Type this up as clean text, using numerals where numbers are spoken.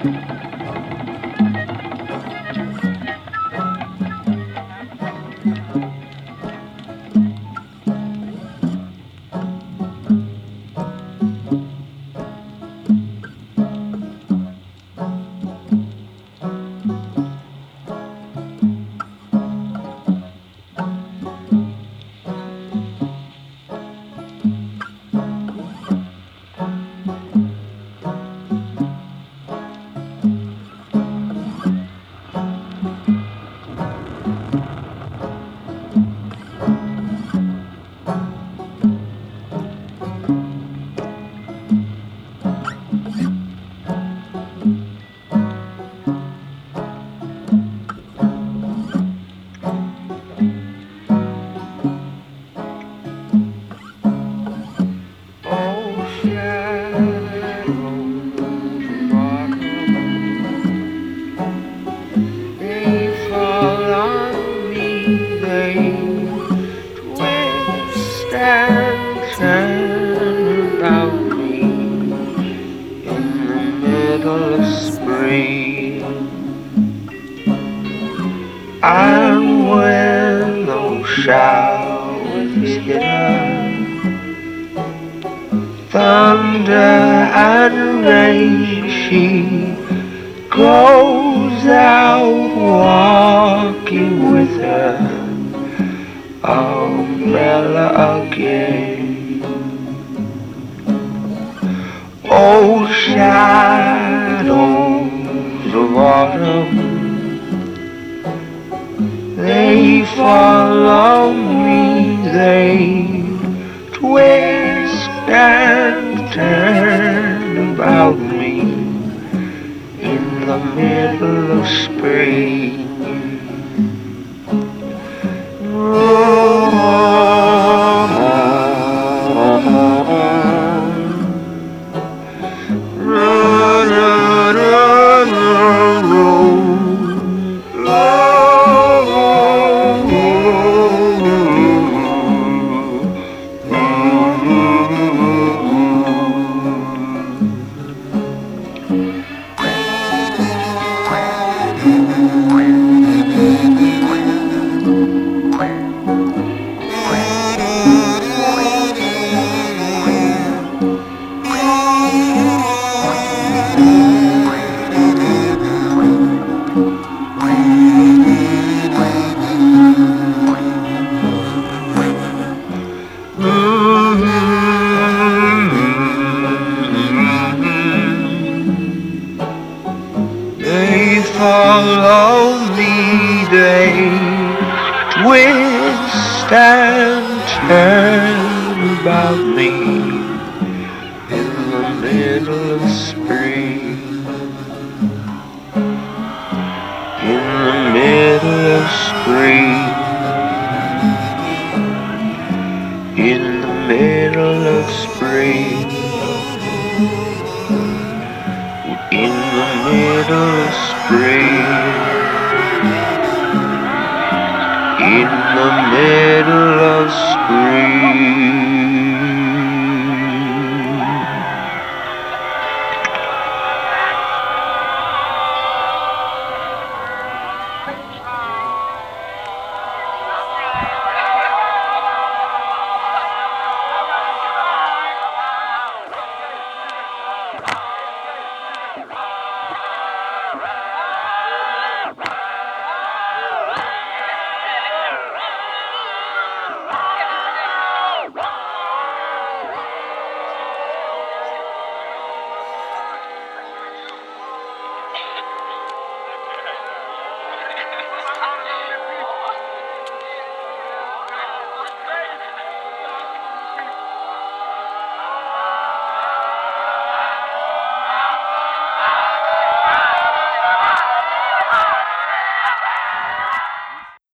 Turn about me in the middle of spring. And when those showers hit us, thunder and rain, she goes out walking with her umbrella again. Oh, shadows of autumn, they follow me, they twist and turn about me in the middle of spring. They follow me, they twist and turn about me in the middle of spring. In the middle of spring. In the middle of spring. In the middle of spring. In the middle of spring.